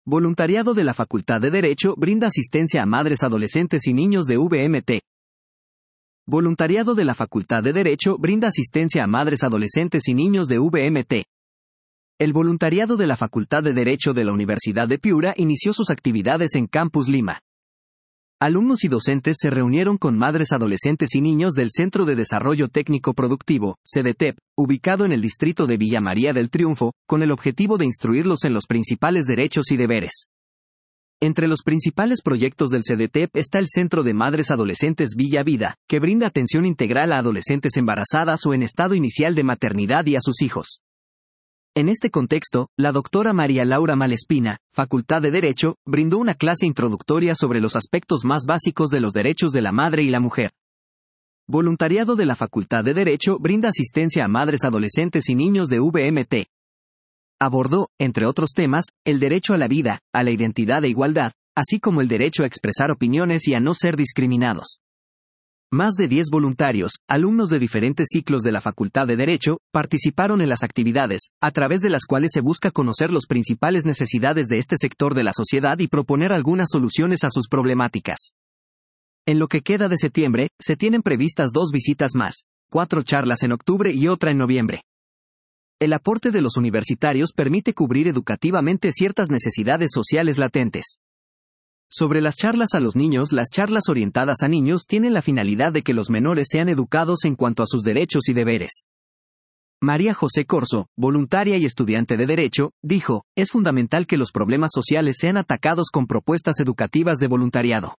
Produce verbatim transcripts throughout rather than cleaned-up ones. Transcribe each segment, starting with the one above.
Voluntariado de la Facultad de Derecho brinda asistencia a madres, adolescentes y niños de V M T. Voluntariado de la Facultad de Derecho brinda asistencia a madres, adolescentes y niños de V M T. El voluntariado de la Facultad de Derecho de la Universidad de Piura inició sus actividades en Campus Lima. Alumnos y docentes se reunieron con madres, adolescentes y niños del Centro de Desarrollo Técnico Productivo, C D T E P, ubicado en el distrito de Villa María del Triunfo, con el objetivo de instruirlos en los principales derechos y deberes. Entre los principales proyectos del C D T E P está el Centro de Madres Adolescentes Villa Vida, que brinda atención integral a adolescentes embarazadas o en estado inicial de maternidad y a sus hijos. En este contexto, la doctora María Laura Malespina, Facultad de Derecho, brindó una clase introductoria sobre los aspectos más básicos de los derechos de la madre y la mujer. Voluntariado de la Facultad de Derecho brinda asistencia a madres, adolescentes y niños de V M T. Abordó, entre otros temas, el derecho a la vida, a la identidad e igualdad, así como el derecho a expresar opiniones y a no ser discriminados. Más de diez voluntarios, alumnos de diferentes ciclos de la Facultad de Derecho, participaron en las actividades, a través de las cuales se busca conocer las principales necesidades de este sector de la sociedad y proponer algunas soluciones a sus problemáticas. En lo que queda de septiembre, se tienen previstas dos visitas más, cuatro charlas en octubre y otra en noviembre. El aporte de los universitarios permite cubrir educativamente ciertas necesidades sociales latentes. Sobre las charlas a los niños, las charlas orientadas a niños tienen la finalidad de que los menores sean educados en cuanto a sus derechos y deberes. María José Corso, voluntaria y estudiante de Derecho, dijo, es fundamental que los problemas sociales sean atacados con propuestas educativas de voluntariado.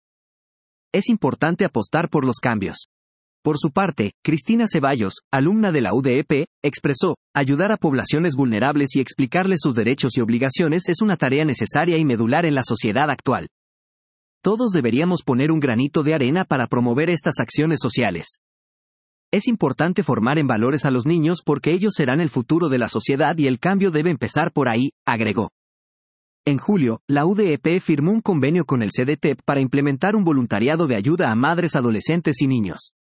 Es importante apostar por los cambios. Por su parte, Cristina Ceballos, alumna de la U D E P, expresó, ayudar a poblaciones vulnerables y explicarles sus derechos y obligaciones es una tarea necesaria y medular en la sociedad actual. Todos deberíamos poner un granito de arena para promover estas acciones sociales. Es importante formar en valores a los niños porque ellos serán el futuro de la sociedad y el cambio debe empezar por ahí, agregó. En julio, la U D E P firmó un convenio con el C D T E P para implementar un voluntariado de ayuda a madres, adolescentes y niños.